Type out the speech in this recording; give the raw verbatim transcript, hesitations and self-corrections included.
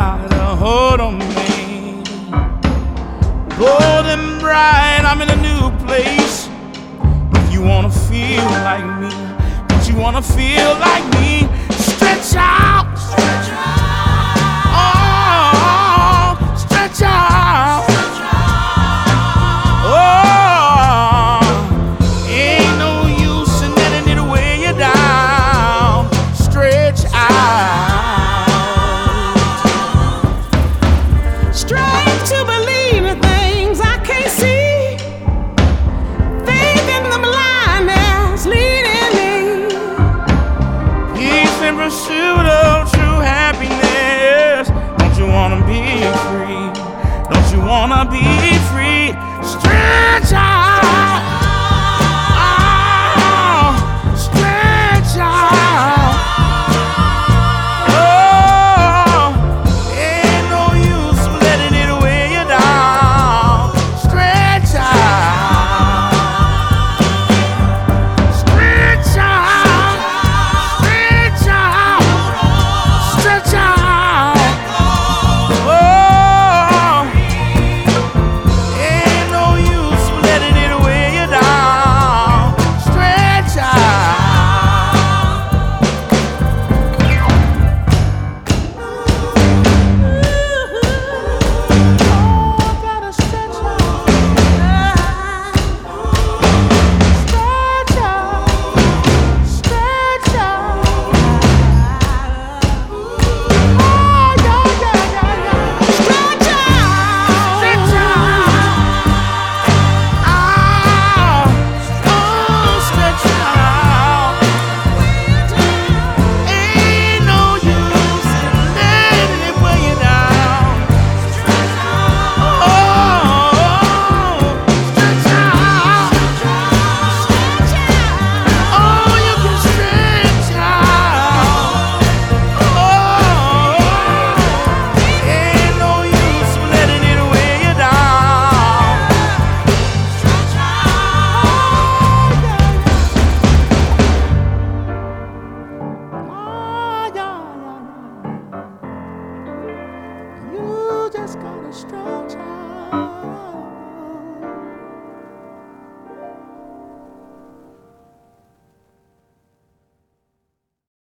got a hold on me. Golden bright, I'm in a new place. If you wanna feel like me, if you wanna feel like me, stretch out, stretch out, oh, stretch out. Pursuit of true happiness. Don't you wanna be free? Don't you wanna be free? Stretch out, oh, stretch out. Oh, ain't no use letting it weigh you down. Stretch out, stretch out. Just gotta stretch out.